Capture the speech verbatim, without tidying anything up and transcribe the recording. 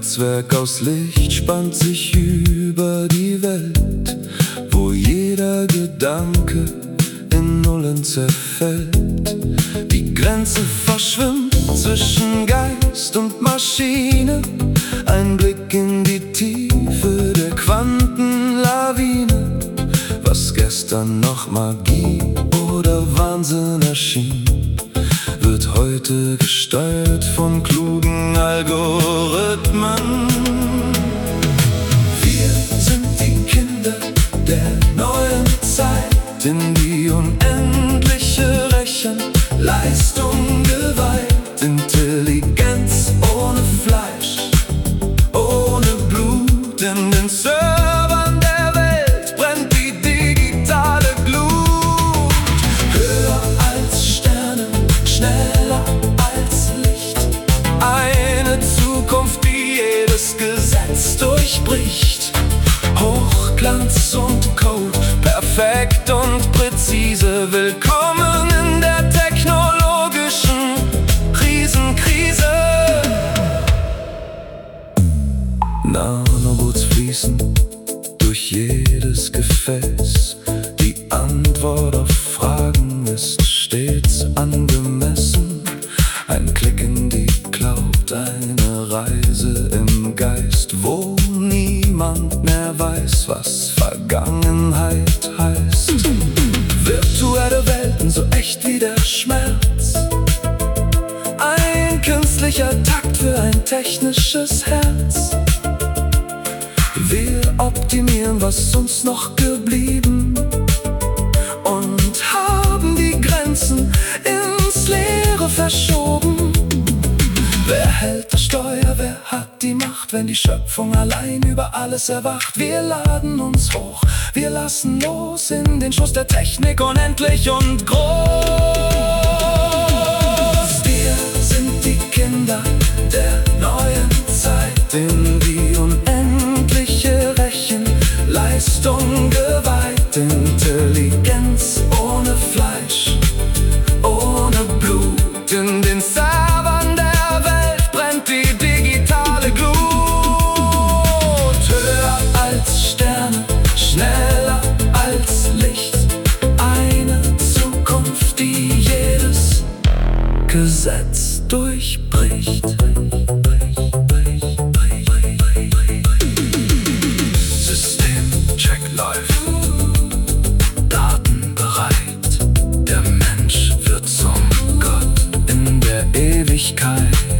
Netzwerk aus Licht spannt sich über die Welt, wo jeder Gedanke in Nullen zerfällt. Die Grenze verschwimmt zwischen Geist und Maschine, ein Blick in die Tiefe der Quantenlawine. Was gestern noch Magie oder Wahnsinn erschien, wird heute gesteuert von klugen Algorithmen. Wir sind die Kinder der neuen Zeit, in die unendliche Rechenleistung geweiht. Intelligenz ohne Fleisch, ohne Blut. In den Servern der Welt brennt die digitale Glut. Höher als Sterne, schneller als Licht. Eine Zukunft, die jedes Gesetz durchbricht. Hochglanz und Code, perfekt und präzise. Willkommen in der technologischen Riesenkrise. Nanobots fließen durch jedes Gefäß. Die Antwort auf Fragen ist stets angemessen. Ein Klick in die Cloud, eine Reise im Geist, wo niemand mehr weiß, was Vergangenheit heißt. Virtuelle Welten, so echt wie der Schmerz. Ein künstlicher Takt für ein technisches Herz. Wir optimieren, was uns noch geblieben, und haben die Grenzen ins Leere verschoben. Wer hält das Steuer, wer hat die Macht, wenn die Schöpfung allein über alles erwacht? Wir laden uns hoch, wir lassen los in den Schuss der Technik, unendlich und groß. Wir sind die Kinder der neuen Zeit, in die unendliche Rechenleistung geweiht. Intelligenz ohne Fleisch, ohne Blut. In den Servern der Welt brennt die digitale Glut. Höher als Sterne, schneller als Licht. Eine Zukunft, die jedes Gesetz durchbricht. Systemcheck läuft, Daten bereit. Der Mensch wird zum Gott in der Ewigkeit.